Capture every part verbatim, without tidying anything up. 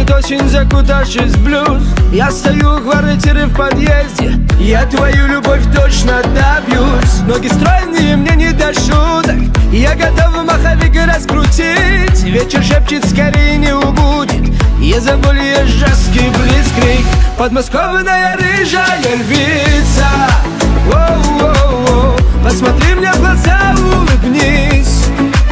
Наступит осень, закутавшись в блюз. Я стою у квартиры в подъезде, я твою любовь точно добьюсь. Ноги стройные, мне не до шуток, я готов маховик раскрутить. Вечер шепчет, скорее не убудет, из-за боли жесткий блицкрик. Подмосковная рыжая львица, воу-воу-воу, посмотри мне в глаза, улыбнись.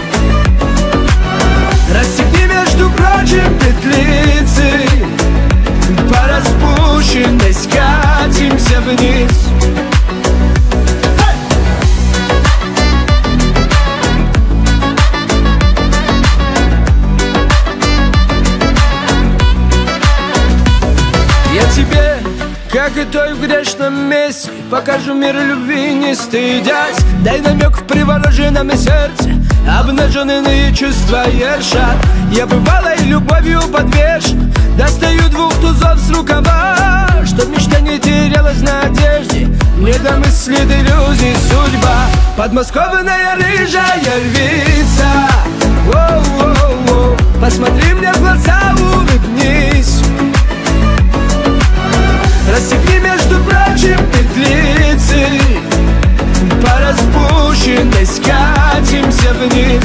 Расстегни, между прочим, петлицы, по распущенной скатимся вниз. Я тебе, как и той в грешном месте, покажу мир любви, не стыдясь. Дай намек в привороженном сердце, обнаженные чувства ершат. Я бывалой любовью подвешен, достаю двух тузов с рукава, чтоб мечта не терялась в надежде. Мне до мысли до иллюзий судьба. Подмосковная рыжая львица, воу-воу-воу, посмотри мне в глаза, улыбнись. Расстегни, между прочим, петлицы, по распущенной скатимся вниз.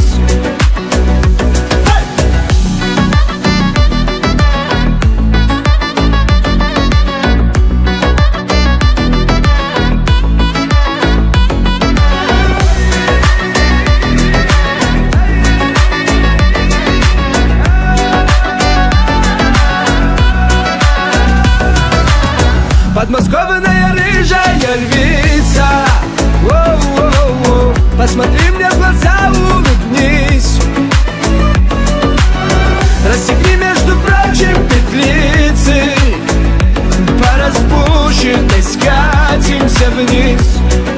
Подмосковная рыжая львица, воу-воу-воу, посмотри мне в глаза, улыбнись. Расстегни, между прочим, петлицы, по распущенной скатимся вниз.